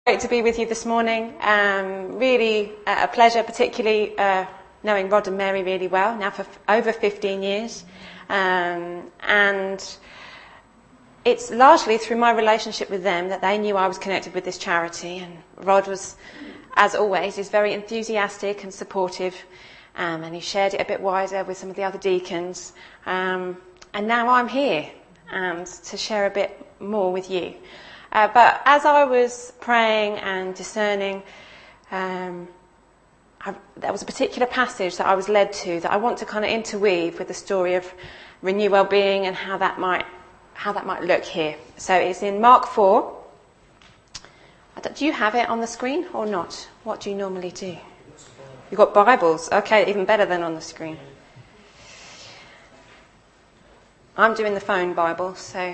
Great to be with you this morning. Really a pleasure, particularly knowing Rod and Mary really well, now for over 15 years. And it's largely through my relationship with them that they knew I was connected with this charity. And Rod was, as always, is very enthusiastic and supportive. And he shared it a bit wider with some of the other deacons. And now I'm here and to share a bit more with you. But as I was praying and discerning, there was a particular passage that I was led to that I want to kind of interweave with the story of Renew Wellbeing and how that might look here. So it's in Mark 4. Do you have it on the screen or not? What do you normally do? You've got Bibles. Okay, even better than on the screen. I'm doing the phone Bible, so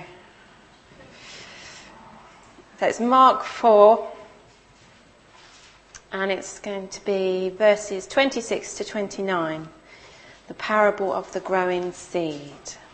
it's Mark 4, and it's going to be verses 26 to 29, the parable of the growing seed.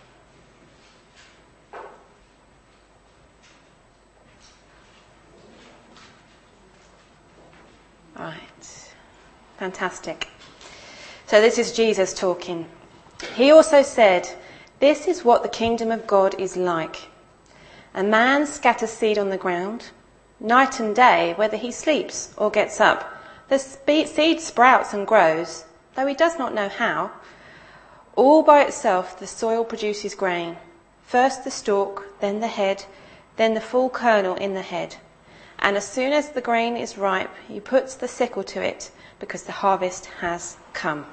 Right, fantastic. So this is Jesus talking. He also said, "This is what the kingdom of God is like. A man scatters seed on the ground. Night and day, whether he sleeps or gets up, the seed sprouts and grows, though he does not know how. All by itself the soil produces grain. First the stalk, then the head, then the full kernel in the head. And as soon as the grain is ripe, he puts the sickle to it, because the harvest has come."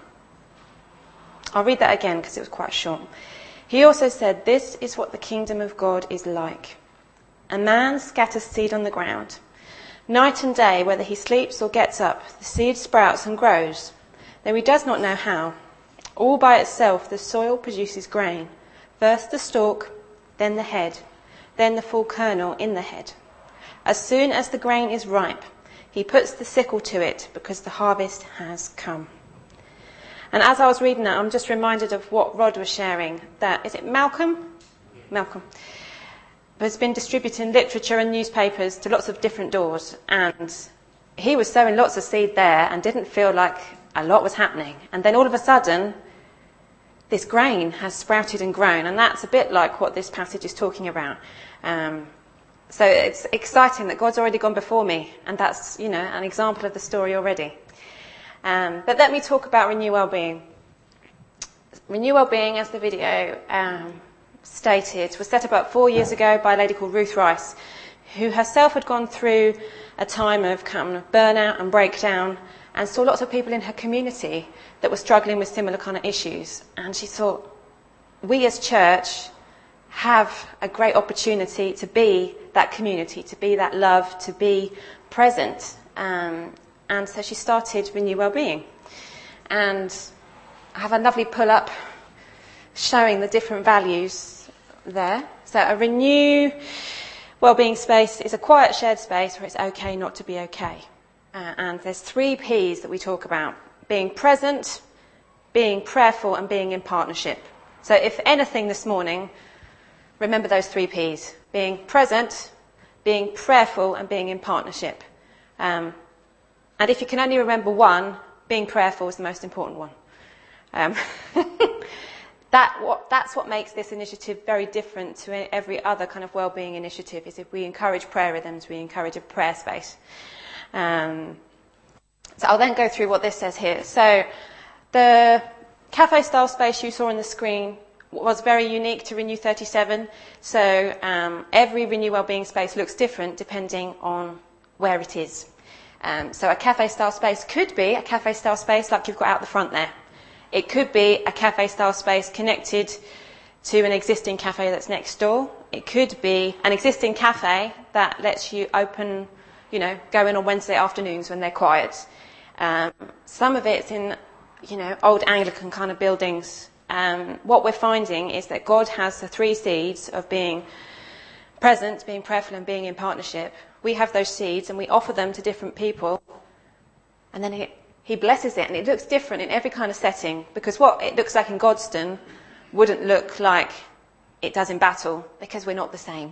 I'll read that again because it was quite short. He also said, "This is what the kingdom of God is like. A man scatters seed on the ground. Night and day, whether he sleeps or gets up, the seed sprouts and grows, though he does not know how. All by itself the soil produces grain. First the stalk, then the head, then the full kernel in the head. As soon as the grain is ripe, he puts the sickle to it, because the harvest has come." And as I was reading that, I'm just reminded of what Rod was sharing. That, is it Malcolm? Malcolm. Has been distributing literature and newspapers to lots of different doors. And he was sowing lots of seed there and didn't feel like a lot was happening. And then all of a sudden, this grain has sprouted and grown. And that's a bit like what this passage is talking about. So it's exciting that God's already gone before me. And that's, an example of the story already. But let me talk about Renew Wellbeing. Renew Wellbeing, as the video stated, was set up about 4 years ago by a lady called Ruth Rice, who herself had gone through a time of kind of burnout and breakdown and saw lots of people in her community that were struggling with similar kind of issues. And she thought, we as church have a great opportunity to be that community, to be that love, to be present. And so she started Renew Wellbeing. And I have a lovely pull-up showing the different values there. So a Renew Wellbeing space is a quiet shared space where it's okay not to be okay. And there's 3 P's that we talk about: being present, being prayerful, and being in partnership. So if anything this morning, remember those 3 P's: being present, being prayerful, and being in partnership. And if you can only remember one, being prayerful is the most important one. That's what makes this initiative very different to every other kind of wellbeing initiative, is if we encourage prayer rhythms, we encourage a prayer space. So I'll then go through what this says here. So the cafe style space you saw on the screen was very unique to Renew 37. So every Renew Wellbeing space looks different depending on where it is. So a cafe-style space could be a cafe-style space like you've got out the front there. It could be a cafe-style space connected to an existing cafe that's next door. It could be an existing cafe that lets you open, go in on Wednesday afternoons when they're quiet. Some of it's in, old Anglican kind of buildings. What we're finding is that God has the 3 seeds of being present, being prayerful, and being in partnership. We have those seeds and we offer them to different people, and then he blesses it, and it looks different in every kind of setting, because what it looks like in Godston wouldn't look like it does in Battle, because we're not the same.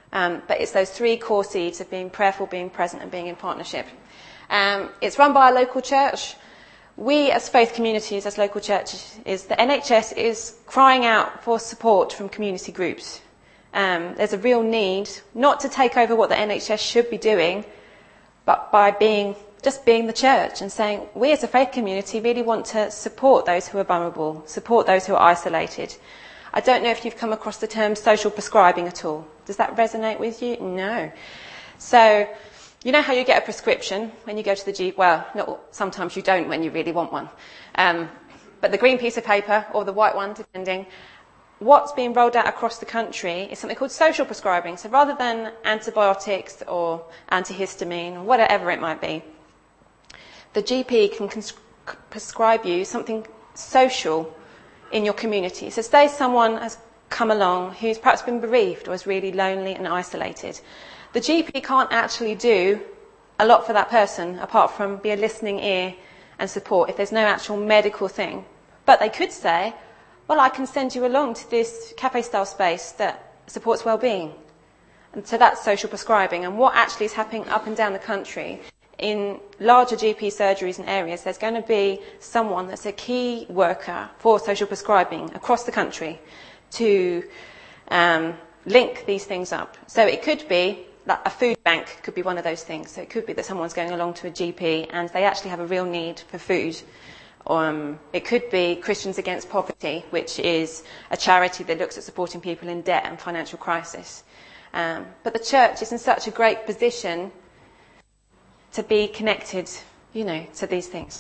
But it's those 3 core seeds of being prayerful, being present, and being in partnership. It's run by a local church. We, as faith communities, as local churches, the NHS is crying out for support from community groups. There's a real need not to take over what the NHS should be doing, but by being the church and saying, we as a faith community really want to support those who are vulnerable, support those who are isolated. I don't know if you've come across the term social prescribing at all. Does that resonate with you? No. So, you know how you get a prescription when you go to the GP? Well, sometimes you don't when you really want one. But the green piece of paper or the white one, depending, what's being rolled out across the country is something called social prescribing. So rather than antibiotics or antihistamine or whatever it might be, the GP can prescribe you something social in your community. So say someone has come along who's perhaps been bereaved or is really lonely and isolated. The GP can't actually do a lot for that person apart from be a listening ear and support if there's no actual medical thing. But they could say, well, I can send you along to this cafe-style space that supports well-being. And so that's social prescribing. And what actually is happening up and down the country, in larger GP surgeries and areas, there's going to be someone that's a key worker for social prescribing across the country to link these things up. So it could be that a food bank could be one of those things. So it could be that someone's going along to a GP and they actually have a real need for food. It could be Christians Against Poverty, which is a charity that looks at supporting people in debt and financial crisis. But the church is in such a great position to be connected, to these things.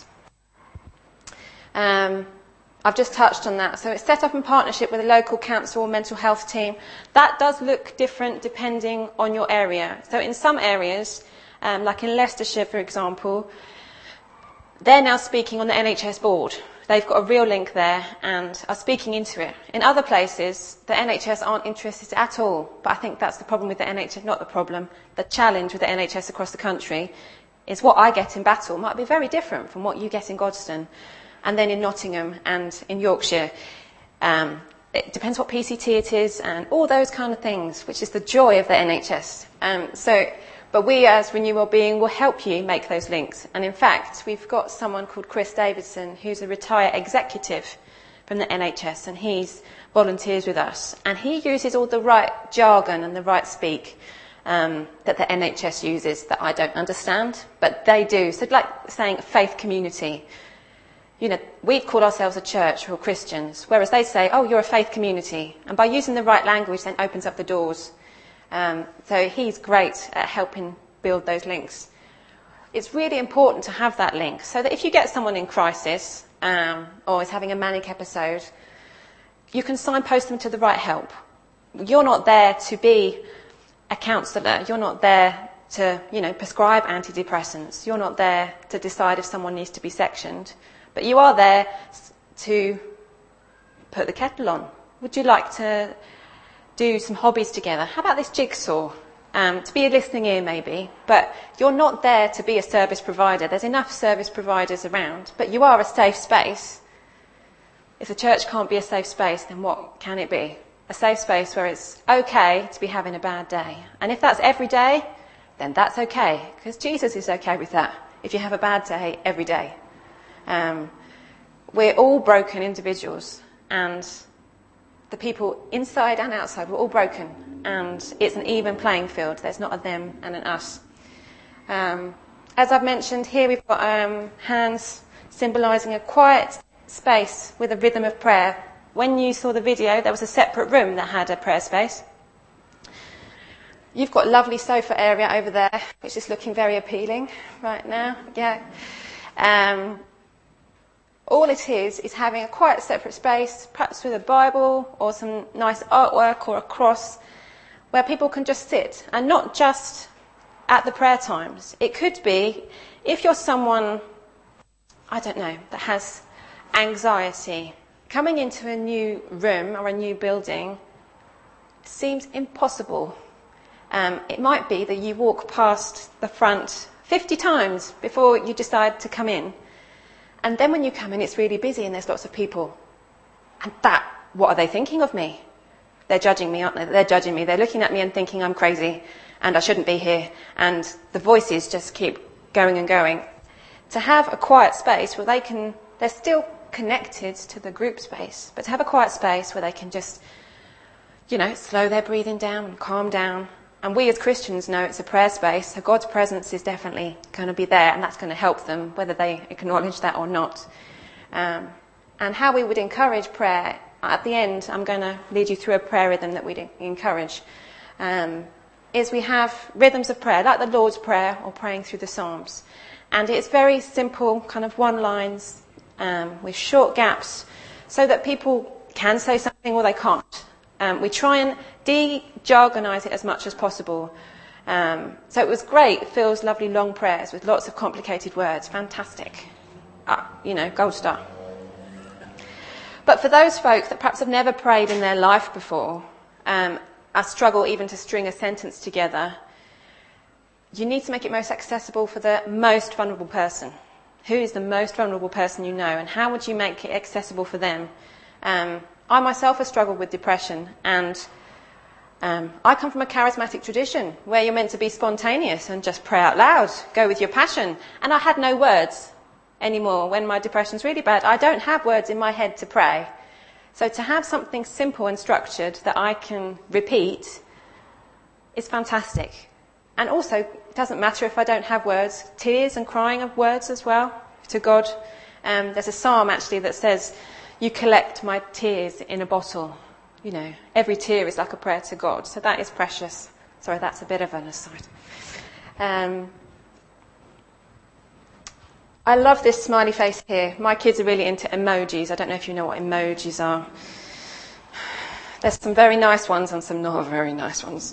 I've just touched on that. So it's set up in partnership with a local council or mental health team. That does look different depending on your area. So in some areas, like in Leicestershire, for example, they're now speaking on the NHS board. They've got a real link there and are speaking into it. In other places, the NHS aren't interested at all. But I think that's the problem with the NHS, not the problem. The challenge with the NHS across the country is what I get in Battle might be very different from what you get in Godstone. And then in Nottingham and in Yorkshire. It depends what PCT it is and all those kind of things, which is the joy of the NHS. But we as Renew Wellbeing will help you make those links. And in fact, we've got someone called Chris Davidson, who's a retired executive from the NHS, and he's volunteers with us. And he uses all the right jargon and the right speak that the NHS uses that I don't understand, but they do. So like saying faith community. We call ourselves a church or Christians, whereas they say, oh, you're a faith community. And by using the right language, then opens up the doors. So he's great at helping build those links. It's really important to have that link so that if you get someone in crisis or is having a manic episode, you can signpost them to the right help. You're not there to be a counsellor. You're not there to, prescribe antidepressants. You're not there to decide if someone needs to be sectioned. But you are there to put the kettle on. Would you like to do some hobbies together? How about this jigsaw? To be a listening ear maybe, but you're not there to be a service provider. There's enough service providers around, but you are a safe space. If the church can't be a safe space, then what can it be? A safe space where it's okay to be having a bad day. And if that's every day, then that's okay, because Jesus is okay with that, if you have a bad day every day. We're all broken individuals, and the people inside and outside, we're all broken, and it's an even playing field. There's not a them and an us. As I've mentioned, here we've got hands symbolising a quiet space with a rhythm of prayer. When you saw the video, there was a separate room that had a prayer space. You've got a lovely sofa area over there, which is looking very appealing right now. Yeah. All it is having a quiet separate space, perhaps with a Bible or some nice artwork or a cross, where people can just sit, and not just at the prayer times. It could be, if you're someone, that has anxiety, coming into a new room or a new building seems impossible. It might be that you walk past the front 50 times before you decide to come in. And then when you come in, it's really busy and there's lots of people. And what are they thinking of me? they're judging me, aren't they? They're judging me. They're looking at me and thinking I'm crazy and I shouldn't be here. And the voices just keep going and going. To have a quiet space where they're still connected to the group space, but to have a quiet space where they can just, slow their breathing down and calm down. And we as Christians know it's a prayer space, so God's presence is definitely going to be there, and that's going to help them, whether they acknowledge that or not. And how we would encourage prayer, at the end, I'm going to lead you through a prayer rhythm that we'd encourage, is we have rhythms of prayer, like the Lord's Prayer or praying through the Psalms. And it's very simple, kind of one-lines, with short gaps, so that people can say something or they can't. We try and de-jargonise it as much as possible. So it was great. Phil's lovely long prayers with lots of complicated words. Fantastic. Gold star. But for those folk that perhaps have never prayed in their life before, I struggle even to string a sentence together, you need to make it most accessible for the most vulnerable person. Who is the most vulnerable person you know, and how would you make it accessible for them? I myself have struggled with depression, and I come from a charismatic tradition where you're meant to be spontaneous and just pray out loud, go with your passion. And I had no words anymore when my depression's really bad. I don't have words in my head to pray. So to have something simple and structured that I can repeat is fantastic. And also, it doesn't matter if I don't have words. Tears and crying of words as well to God. There's a psalm actually that says, "You collect my tears in a bottle." Every tear is like a prayer to God. So that is precious. Sorry, that's a bit of an aside. I love this smiley face here. My kids are really into emojis. I don't know if you know what emojis are. There's some very nice ones and some not very nice ones.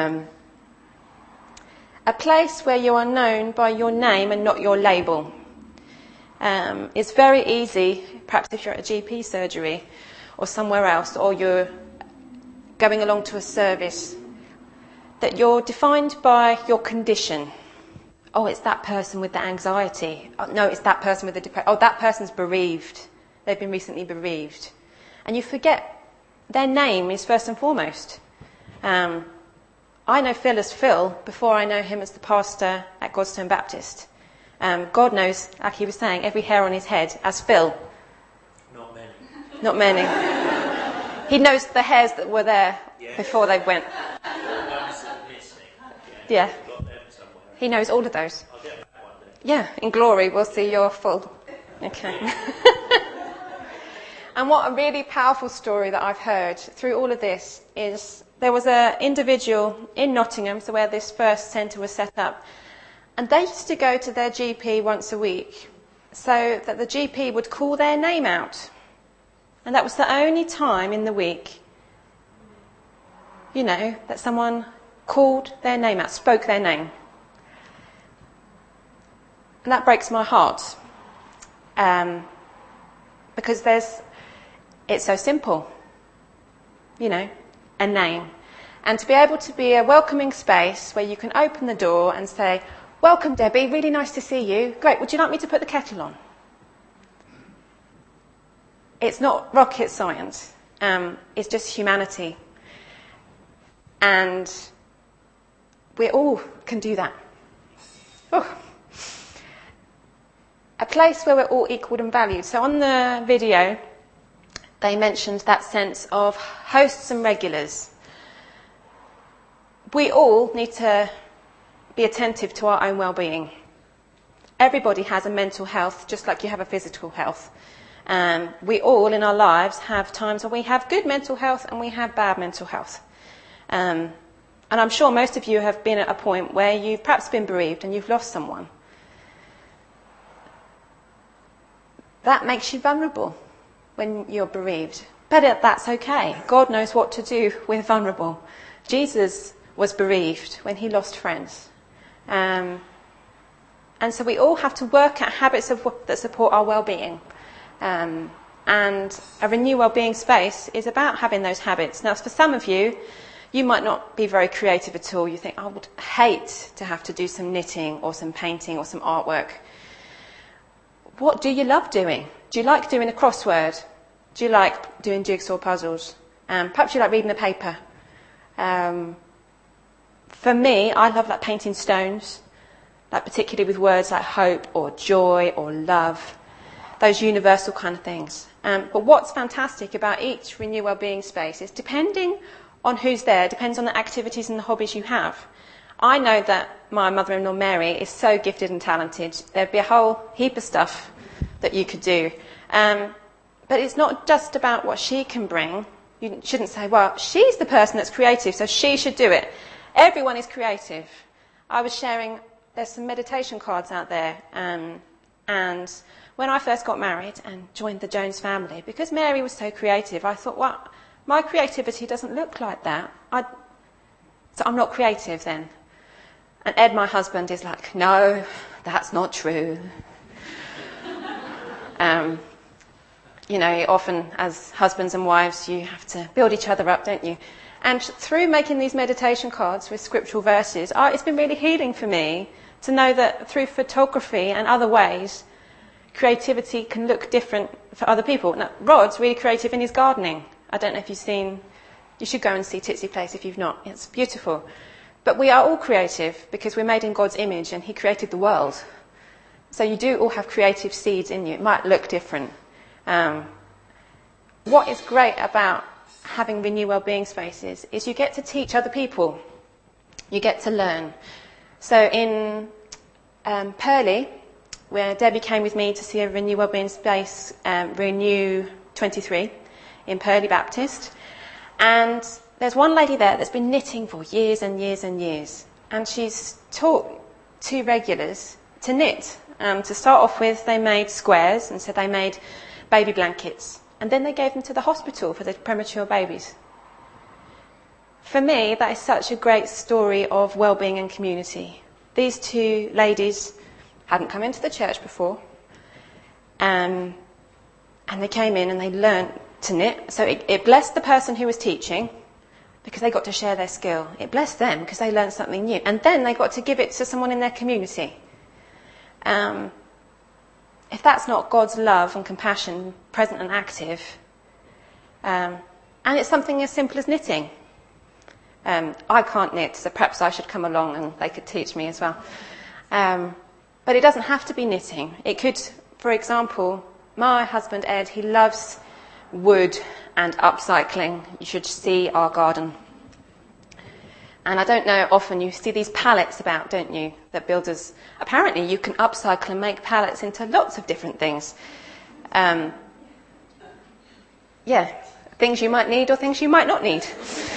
A place where you are known by your name and not your label. It's very easy, perhaps if you're at a GP surgery or somewhere else, or you're going along to a service, that you're defined by your condition. Oh, it's that person with the anxiety. Oh, no, it's that person with the depression. Oh, that person's bereaved. They've been recently bereaved. And you forget their name is first and foremost. I know Phil as Phil before I know him as the pastor at Godstone Baptist. God knows, like he was saying, every hair on his head as Phil. Not many. Not many. He knows the hairs that were there before they went. Yeah. He knows all of those. I'll get that one then. Yeah, in glory we'll see you're full. Okay. And what a really powerful story that I've heard through all of this is there was an individual in Nottingham, so where this first centre was set up, and they used to go to their GP once a week so that the GP would call their name out. And that was the only time in the week, that someone called their name out, spoke their name. And that breaks my heart. Because it's so simple. A name. And to be able to be a welcoming space where you can open the door and say, "Welcome, Debbie, really nice to see you. Great, would you like me to put the kettle on?" It's not rocket science. It's just humanity. And we all can do that. Oh. A place where we're all equal and valued. So on the video, they mentioned that sense of hosts and regulars. We all need to be attentive to our own well-being. Everybody has a mental health, just like you have a physical health. We all in our lives have times where we have good mental health and we have bad mental health. And I'm sure most of you have been at a point where you've perhaps been bereaved and you've lost someone. That makes you vulnerable when you're bereaved. But that's okay. God knows what to do with vulnerable. Jesus was bereaved when he lost friends. And so we all have to work at habits that support our well-being. And a Renew Wellbeing space is about having those habits. Now, for some of you, you might not be very creative at all. You think, I would hate to have to do some knitting or some painting or some artwork. What do you love doing? Do you like doing a crossword? Do you like doing jigsaw puzzles? Perhaps you like reading the paper. For me, I love like painting stones, like particularly with words like hope or joy or love, those universal kind of things. But what's fantastic about each Renew Wellbeing space is depending on who's there, depends on the activities and the hobbies you have. I know that my mother-in-law Mary is so gifted and talented. There'd be a whole heap of stuff that you could do. But it's not just about what she can bring. You shouldn't say, well, she's the person that's creative, so she should do it. Everyone is creative. I was sharing, there's some meditation cards out there. And when I first got married and joined the Jones family, because Mary was so creative, I thought, well, my creativity doesn't look like that. So I'm not creative then. And Ed, my husband, is like, no, that's not true. Often as husbands and wives, you have to build each other up, don't you? And through making these meditation cards with scriptural verses, it's been really healing for me to know that through photography and other ways, creativity can look different for other people. Now, Rod's really creative in his gardening. I don't know if you've seen, you should go and see Titsy Place if you've not. It's beautiful. But we are all creative because we're made in God's image and he created the world. So you do all have creative seeds in you. It might look different. What is great about having Renew Wellbeing spaces is you get to teach other people. You get to learn. So in Purley, where Debbie came with me to see a Renew Wellbeing space, Renew 23 in Purley Baptist, and there's one lady there that's been knitting for years and years and years, and she's taught two regulars to knit. To start off with, they made squares, and so they made baby blankets, and then they gave them to the hospital for the premature babies. For me, that is such a great story of well-being and community. These two ladies hadn't come into the church before, and they came in and they learnt to knit. So it blessed the person who was teaching because they got to share their skill. It blessed them because they learnt something new, and then they got to give it to someone in their community. If that's not God's love and compassion present and active, and it's something as simple as knitting. I can't knit, so perhaps I should come along and they could teach me as well. But it doesn't have to be knitting. It could, for example, my husband Ed, he loves wood and upcycling. You should see our garden. And I don't know, often you see these pallets about, don't you, that builders, apparently you can upcycle and make pallets into lots of different things. Things you might need or things you might not need.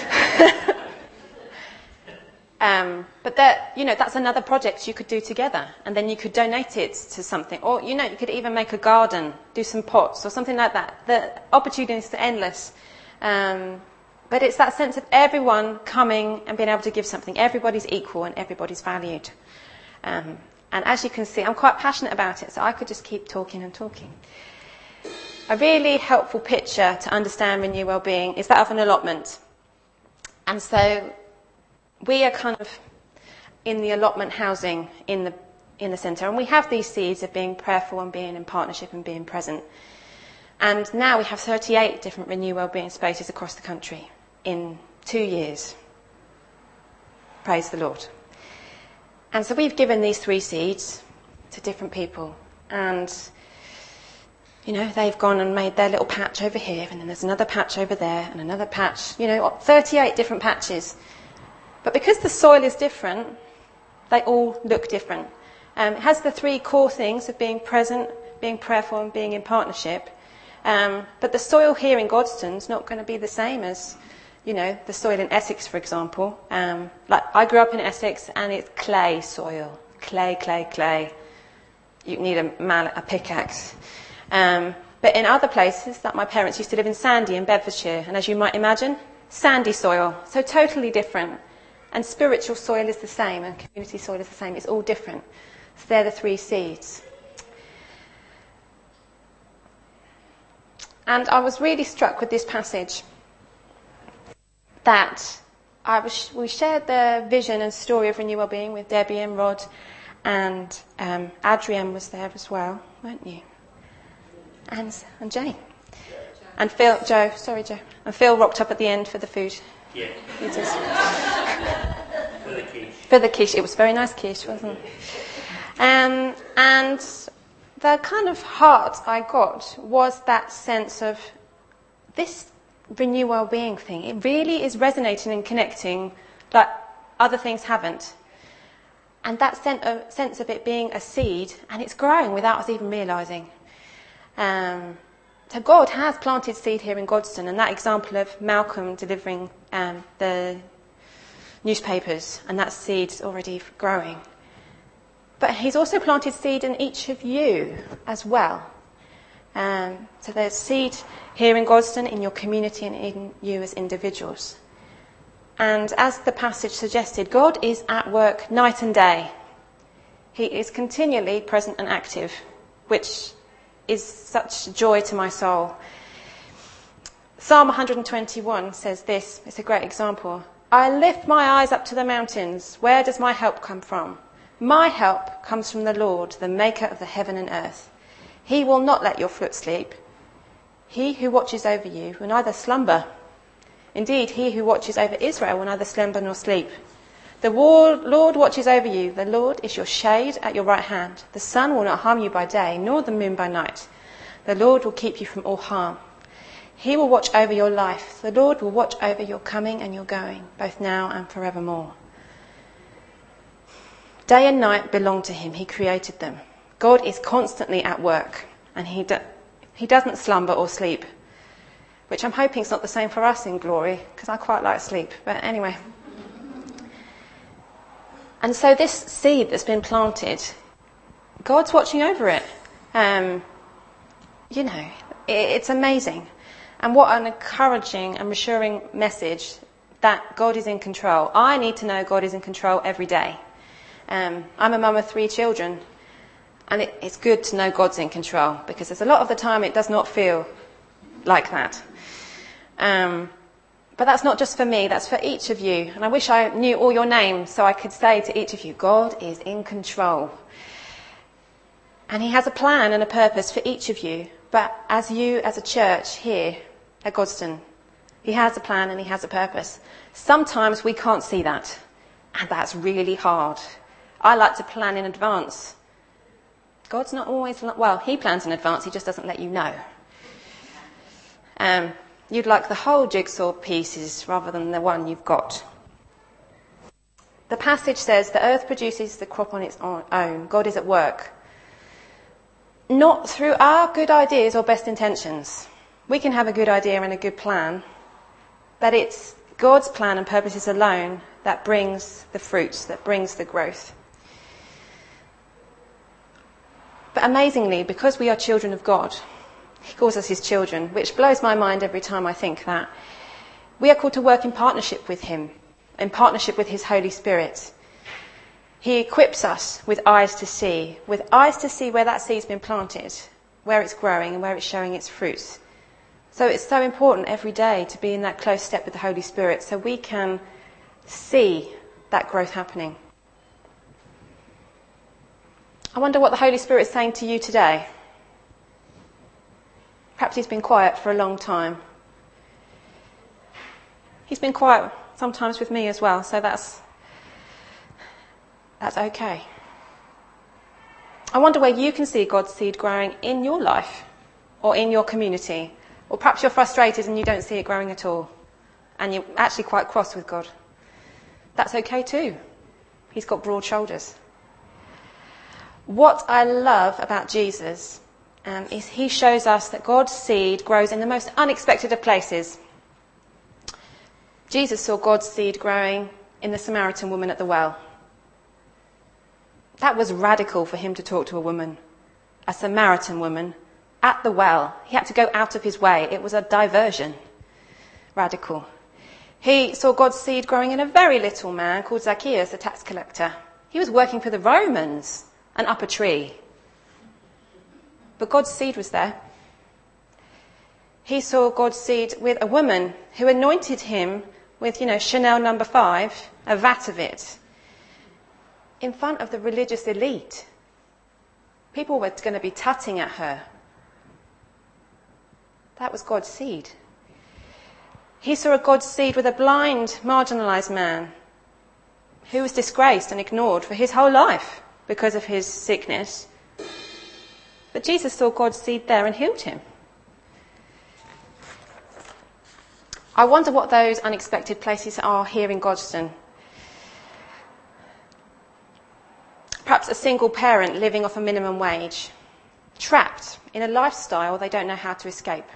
But that's another project you could do together, and then you could donate it to something. Or, you could even make a garden, do some pots or something like that. The opportunities are endless. But it's that sense of everyone coming and being able to give something. Everybody's equal and everybody's valued. And as you can see, I'm quite passionate about it, so I could just keep talking and talking. A really helpful picture to understand Renew Wellbeing is that of an allotment. And so we are kind of in the allotment housing in the centre, and we have these seeds of being prayerful and being in partnership and being present. And now we have 38 different Renew Wellbeing spaces across the country in 2 years. Praise the Lord. And so we've given these 3 seeds to different people, and they've gone and made their little patch over here, and then there's another patch over there, and another patch, 38 different patches. But because the soil is different, they all look different. It has the 3 core things of being present, being prayerful, and being in partnership. But the soil here in Godstone's not going to be the same as, the soil in Essex, for example. I grew up in Essex, and it's clay soil. Clay. You need a pickaxe. But in other places, like my parents used to live in Sandy in Bedfordshire, and as you might imagine, sandy soil. So totally different. And spiritual soil is the same, and community soil is the same. It's all different. So they're the 3 seeds. And I was really struck with this passage that we shared the vision and story of Renew Wellbeing with Debbie and Rod, and Adrienne was there as well, weren't you? And Jane. And Phil rocked up at the end for the food. Yeah. He just, For the quiche. for the quiche. It was very nice quiche, wasn't it? And the kind of heart I got was that sense of this Renew Wellbeing thing. It really is resonating and connecting like other things haven't. And that sense of it being a seed, and it's growing without us even realising. So God has planted seed here in Godstone, and that example of Malcolm delivering the newspapers, and that seed's already growing. But he's also planted seed in each of you as well. So there's seed here in Godstone, in your community, and in you as individuals. And as the passage suggested, God is at work night and day. He is continually present and active, which is such joy to my soul. Psalm 121 says this, it's a great example. I lift my eyes up to the mountains. Where does my help come from? My help comes from the Lord, the maker of the heaven and earth. He will not let your foot sleep. He who watches over you will neither slumber. Indeed, he who watches over Israel will neither slumber nor sleep. The Lord watches over you. The Lord is your shade at your right hand. The sun will not harm you by day, nor the moon by night. The Lord will keep you from all harm. He will watch over your life. The Lord will watch over your coming and your going, both now and forevermore. Day and night belong to him. He created them. God is constantly at work, and he doesn't slumber or sleep, which I'm hoping is not the same for us in glory, because I quite like sleep. But anyway. And so this seed that's been planted, God's watching over it. It's amazing. And what an encouraging and reassuring message that God is in control. I need to know God is in control every day. I'm a mum of 3 children, and it's good to know God's in control, because there's a lot of the time it does not feel like that. But that's not just for me, that's for each of you. And I wish I knew all your names so I could say to each of you, God is in control. And he has a plan and a purpose for each of you. But as a church here at Godstone, he has a plan and he has a purpose. Sometimes we can't see that, and that's really hard. I like to plan in advance. God's not always, he plans in advance, he just doesn't let you know. You'd like the whole jigsaw pieces rather than the one you've got. The passage says the earth produces the crop on its own. God is at work. Not through our good ideas or best intentions. We can have a good idea and a good plan, but it's God's plan and purposes alone that brings the fruits, that brings the growth. But amazingly, because we are children of God, he calls us his children, which blows my mind every time I think that. We are called to work in partnership with him, in partnership with his Holy Spirit. He equips us with eyes to see where that seed's been planted, where it's growing and where it's showing its fruits. So it's so important every day to be in that close step with the Holy Spirit so we can see that growth happening. I wonder what the Holy Spirit is saying to you today. Perhaps he's been quiet for a long time. He's been quiet sometimes with me as well, so that's okay. I wonder where you can see God's seed growing in your life or in your community. Or perhaps you're frustrated and you don't see it growing at all, and you're actually quite cross with God. That's okay too. He's got broad shoulders. What I love about Jesus is he shows us that God's seed grows in the most unexpected of places. Jesus saw God's seed growing in the Samaritan woman at the well. That was radical for him to talk to a woman, a Samaritan woman, at the well. He had to go out of his way. It was a diversion. Radical. He saw God's seed growing in a very little man called Zacchaeus, a tax collector. He was working for the Romans and up a tree. But God's seed was there. He saw God's seed with a woman who anointed him with, Chanel No. 5, a vat of it, in front of the religious elite. People were going to be tutting at her. That was God's seed. He saw a God's seed with a blind, marginalised man who was disgraced and ignored for his whole life because of his sickness. But Jesus saw God's seed there and healed him. I wonder what those unexpected places are here in Godstone. Perhaps a single parent living off a minimum wage, trapped in a lifestyle they don't know how to escape.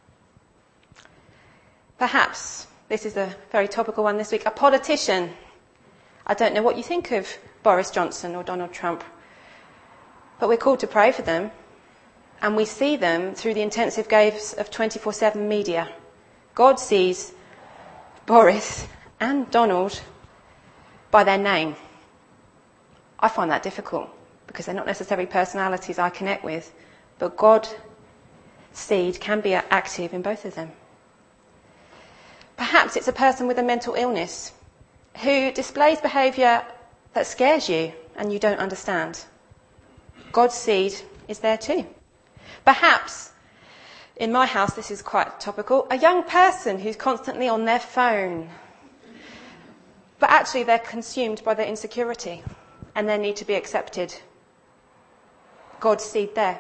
Perhaps, this is a very topical one this week, a politician. I don't know what you think of Boris Johnson or Donald Trump, but we're called to pray for them, and we see them through the intensive gaze of 24/7 media. God sees Boris and Donald by their name. I find that difficult because they're not necessarily personalities I connect with, but God's seed can be active in both of them. Perhaps it's a person with a mental illness who displays behaviour that scares you and you don't understand. God's seed is there too. Perhaps, in my house, this is quite topical, a young person who's constantly on their phone, but actually they're consumed by their insecurity and their need to be accepted. God's seed there.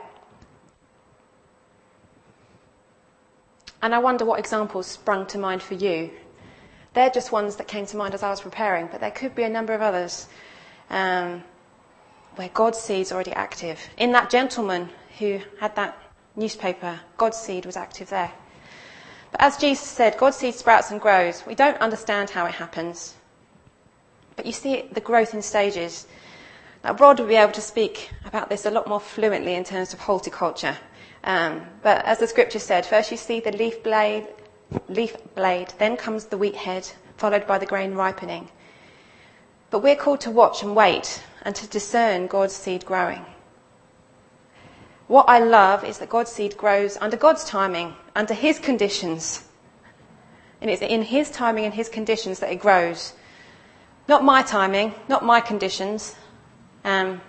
And I wonder what examples sprung to mind for you. They're just ones that came to mind as I was preparing, but there could be a number of others where God's seed's already active. In that gentleman who had that newspaper, God's seed was active there. But as Jesus said, God's seed sprouts and grows. We don't understand how it happens, but you see the growth in stages. Now, Rod will be able to speak about this a lot more fluently in terms of horticulture. But as the scripture said, first you see the leaf blade, then comes the wheat head, followed by the grain ripening. But we're called to watch and wait and to discern God's seed growing. What I love is that God's seed grows under God's timing, under his conditions. And it's in his timing and his conditions that it grows. Not my timing, not my conditions. I'm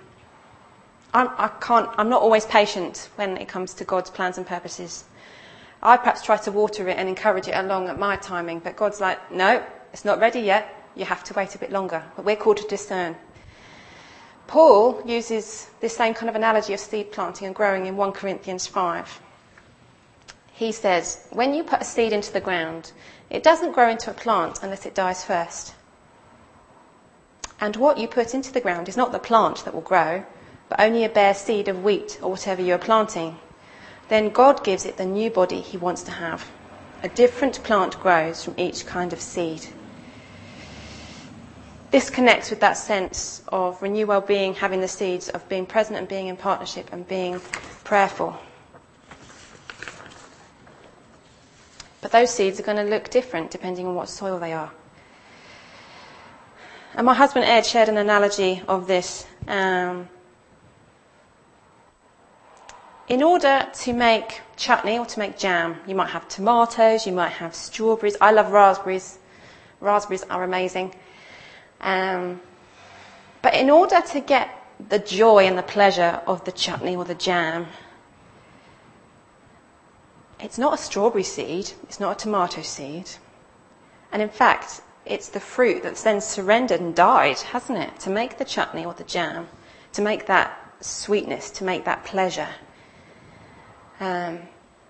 not always patient when it comes to God's plans and purposes. I perhaps try to water it and encourage it along at my timing, but God's like, no, it's not ready yet. You have to wait a bit longer. But we're called to discern. Paul uses this same kind of analogy of seed planting and growing in 1 Corinthians 5. He says, when you put a seed into the ground, it doesn't grow into a plant unless it dies first. And what you put into the ground is not the plant that will grow, but only a bare seed of wheat or whatever you are planting. Then God gives it the new body he wants to have. A different plant grows from each kind of seed. This connects with that sense of Renew Wellbeing having the seeds of being present and being in partnership and being prayerful. But those seeds are going to look different depending on what soil they are. And my husband Ed shared an analogy of this. In order to make chutney or to make jam, you might have tomatoes, you might have strawberries. I love raspberries. Raspberries are amazing. But in order to get the joy and the pleasure of the chutney or the jam, it's not a strawberry seed, it's not a tomato seed. And in fact, it's the fruit that's then surrendered and died, hasn't it? To make the chutney or the jam, to make that sweetness, to make that pleasure. And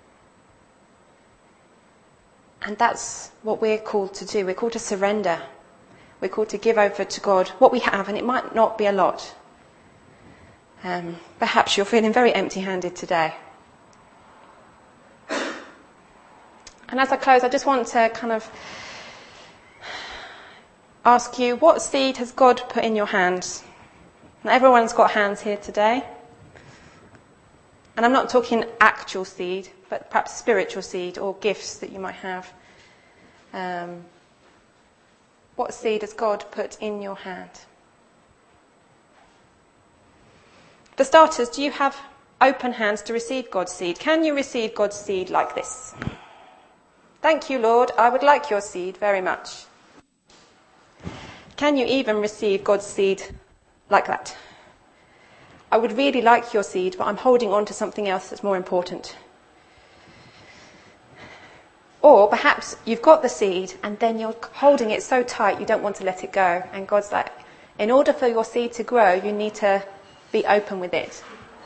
that's what we're called to do. We're called to surrender. We're called to give over to God what we have, and it might not be a lot. Perhaps you're feeling very empty-handed today. And as I close, I just want to kind of ask you, what seed has God put in your hands? Now, everyone's got hands here today. And I'm not talking actual seed, but perhaps spiritual seed or gifts that you might have. What seed has God put in your hand? For starters, do you have open hands to receive God's seed? Can you receive God's seed like this? Thank you, Lord. I would like your seed very much. Can you even receive God's seed like that? I would really like your seed, but I'm holding on to something else that's more important. Or perhaps you've got the seed and then you're holding it so tight you don't want to let it go. And God's like, in order for your seed to grow, you need to be open with it.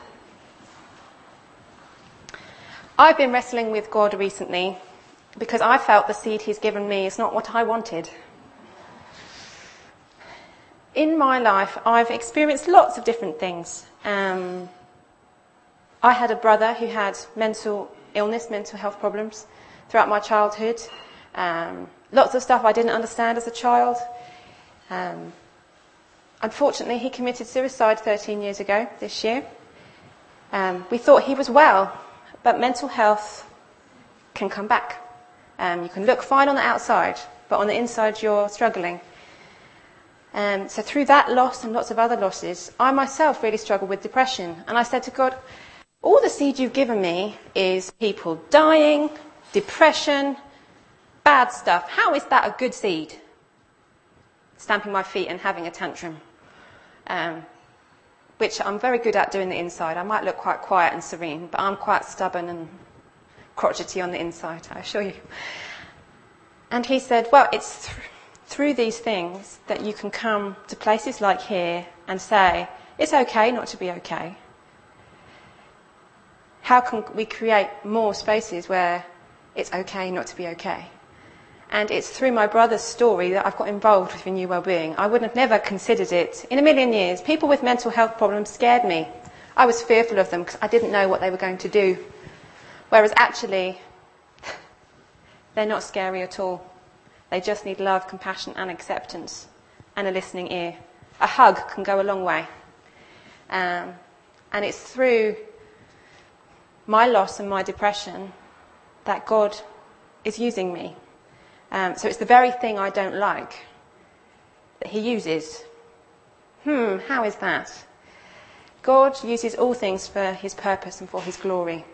I've been wrestling with God recently because I felt the seed he's given me is not what I wanted. In my life, I've experienced lots of different things. I had a brother who had mental illness, mental health problems throughout my childhood. Lots of stuff I didn't understand as a child. Unfortunately, he committed suicide 13 years ago this year. We thought he was well, but mental health can come back. You can look fine on the outside, but on the inside you're struggling. So through that loss and lots of other losses, I myself really struggled with depression. And I said to God, all the seed you've given me is people dying, depression, bad stuff. How is that a good seed? Stamping my feet and having a tantrum, which I'm very good at doing the inside. I might look quite quiet and serene, but I'm quite stubborn and crotchety on the inside, I assure you. And he said, well, it's through these things that you can come to places like here and say, it's okay not to be okay. How can we create more spaces where it's okay not to be okay? And it's through my brother's story that I've got involved with Renew Wellbeing. I would have never considered it in a million years. People with mental health problems scared me. I was fearful of them because I didn't know what they were going to do. Whereas actually, they're not scary at all. They just need love, compassion and acceptance and a listening ear. A hug can go a long way. And it's through my loss and my depression that God is using me. So it's the very thing I don't like that he uses. How is that? God uses all things for his purpose and for his glory.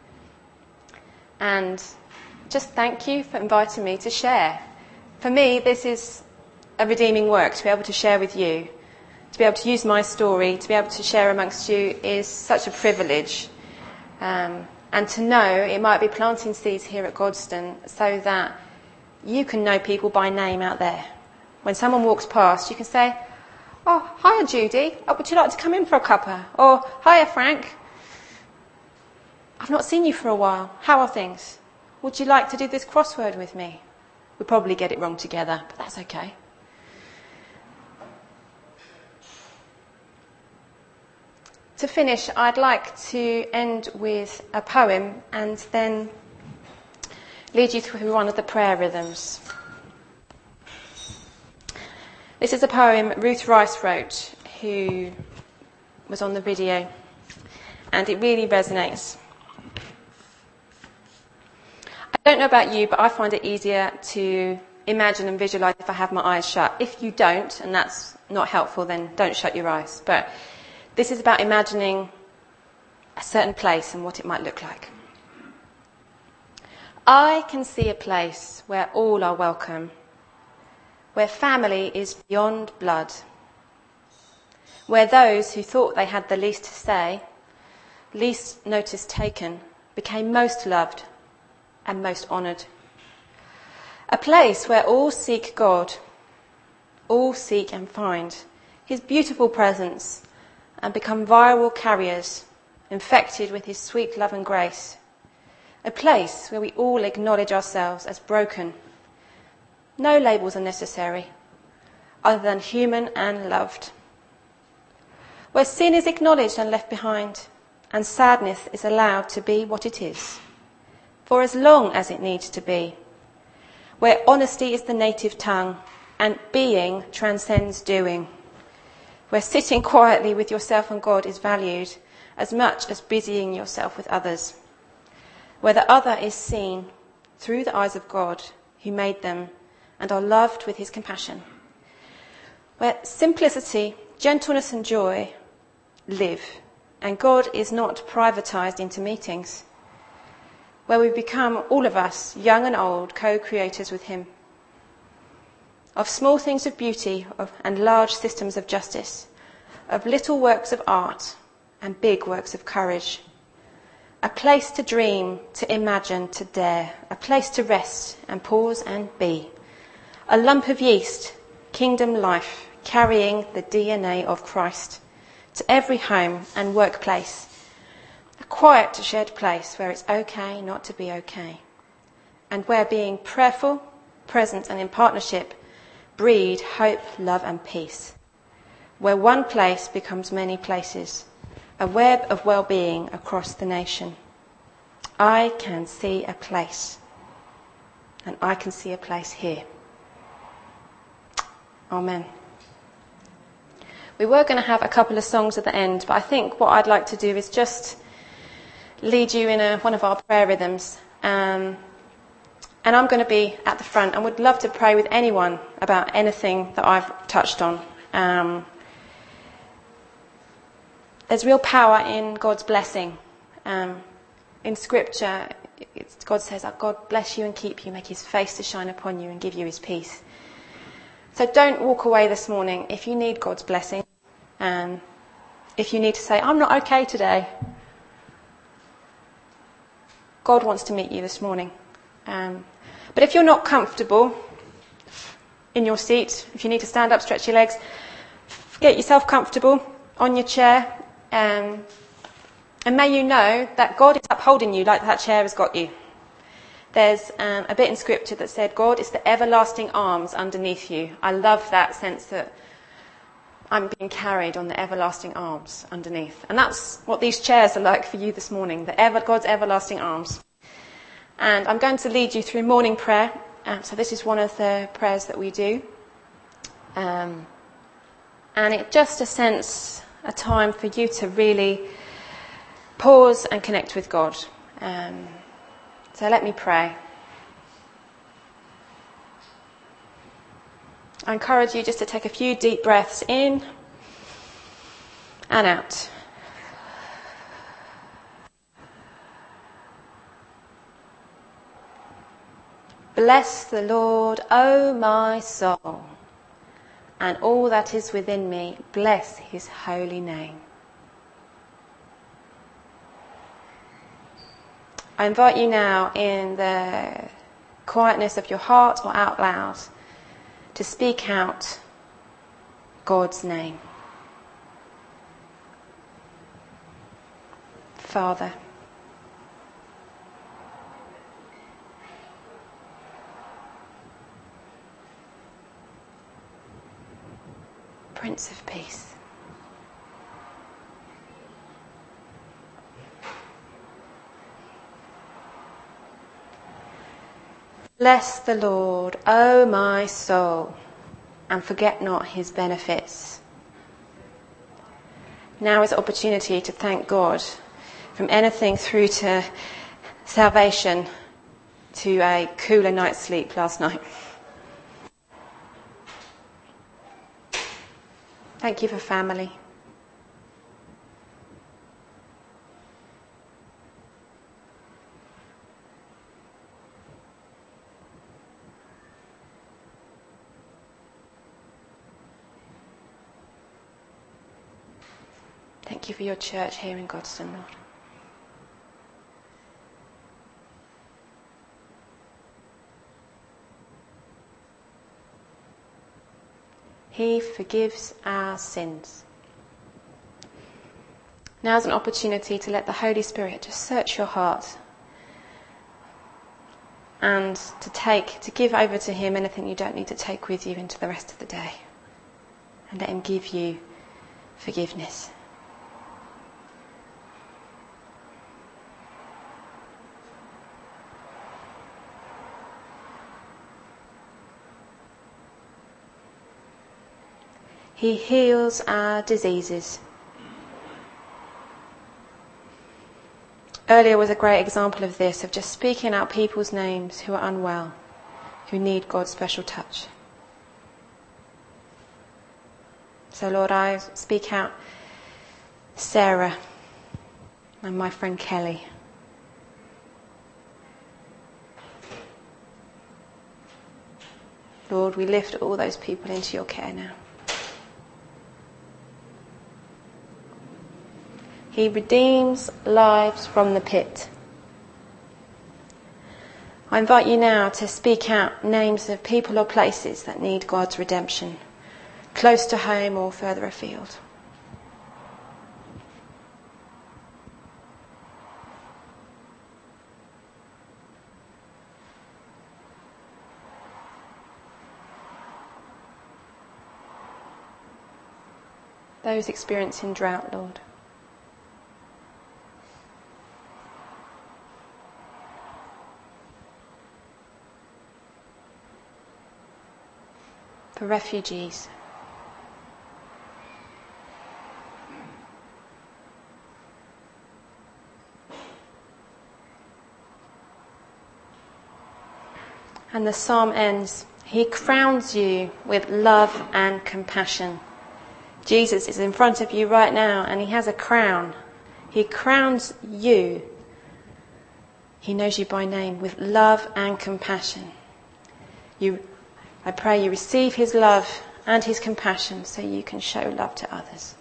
And just thank you for inviting me to share. For me, this is a redeeming work to be able to share with you. To be able to use my story, to be able to share amongst you is such a privilege. And to know it might be planting seeds here at Godstone so that you can know people by name out there. When someone walks past, you can say, oh, hiya Judy, would you like to come in for a cuppa? Or, hiya Frank, I've not seen you for a while. How are things? Would you like to do this crossword with me? We'll probably get it wrong together, but that's okay. To finish, I'd like to end with a poem and then lead you through one of the prayer rhythms. This is a poem Ruth Rice wrote, who was on the video, and it really resonates. I don't know about you, but I find it easier to imagine and visualise if I have my eyes shut. If you don't, and that's not helpful, then don't shut your eyes. But this is about imagining a certain place and what it might look like. I can see a place where all are welcome, where family is beyond blood, where those who thought they had the least to say, least notice taken, became most loved and most honoured. A place where all seek God, all seek and find his beautiful presence and become viral carriers, infected with his sweet love and grace. A place where we all acknowledge ourselves as broken. No labels are necessary, other than human and loved. Where sin is acknowledged and left behind, and sadness is allowed to be what it is, for as long as it needs to be. Where honesty is the native tongue, and being transcends doing. Where sitting quietly with yourself and God is valued, as much as busying yourself with others. Where the other is seen through the eyes of God, who made them, and are loved with his compassion. Where simplicity, gentleness and joy live, and God is not privatised into meetings. Where we become, all of us, young and old, co-creators with him. Of small things of beauty and large systems of justice, of little works of art and big works of courage. a place to dream, to imagine, to dare, a place to rest and pause and be. A lump of yeast, kingdom life, carrying the DNA of Christ to every home and workplace. A quiet, shared place where it's okay not to be okay, and where being prayerful, present and in partnership breed hope, love and peace. Where one place becomes many places, a web of well-being across the nation. I can see a place, and I can see a place here. Amen. We were going to have a couple of songs at the end, but I think what I'd like to do is just lead you in one of our prayer rhythms. And I'm going to be at the front and would love to pray with anyone about anything that I've touched on. There's real power in God's blessing. In Scripture, God says, God bless you and keep you, make his face to shine upon you and give you his peace. So don't walk away this morning if you need God's blessing. If you need to say, I'm not okay today. God wants to meet you this morning. But if you're not comfortable in your seat, if you need to stand up, stretch your legs, get yourself comfortable on your chair. And may you know that God is upholding you like that chair has got you. There's a bit in Scripture that said, God is the everlasting arms underneath you. I love that sense that I'm being carried on the everlasting arms underneath. And that's what these chairs are like for you this morning, God's everlasting arms. And I'm going to lead you through morning prayer. So this is one of the prayers that we do. And it's just a time for you to really pause and connect with God. So let me pray. I encourage you just to take a few deep breaths in and out. Bless the Lord, O my soul, and all that is within me, bless his holy name. I invite you now, in the quietness of your heart or out loud, to speak out God's name. Father, Prince of Peace, bless the Lord, O my soul, and forget not his benefits. Now is the opportunity to thank God, from anything through to salvation to a cooler night's sleep last night. Thank you for family. Thank you for your church here in Godstone, Lord. He forgives our sins. Now's an opportunity to let the Holy Spirit just search your heart and to give over to him anything you don't need to take with you into the rest of the day, and let him give you forgiveness. He heals our diseases. Earlier was a great example of this, of just speaking out people's names who are unwell, who need God's special touch. So Lord, I speak out Sarah and my friend Kelly. Lord, we lift all those people into your care now. He redeems lives from the pit. I invite you now to speak out names of people or places that need God's redemption, close to home or further afield. Those experiencing drought, Lord. For refugees. And the psalm ends, He crowns you with love and compassion. Jesus is in front of you right now and He has a crown. He crowns you. He knows you by name with love and compassion. I pray you receive His love and His compassion so you can show love to others.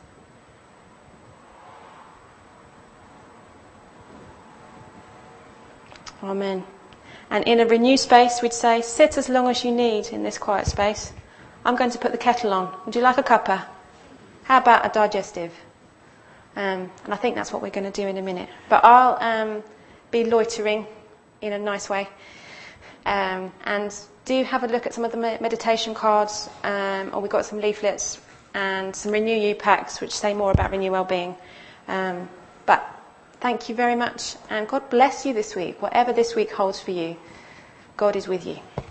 Amen. And in a renew space, we'd say, sit as long as you need in this quiet space. I'm going to put the kettle on. Would you like a cuppa? How about a digestive? And I think that's what we're going to do in a minute. But I'll be loitering in a nice way. And do have a look at some of the meditation cards. Or we've got some leaflets and some Renew You packs, which say more about Renew Wellbeing. But thank you very much. And God bless you this week. Whatever this week holds for you, God is with you.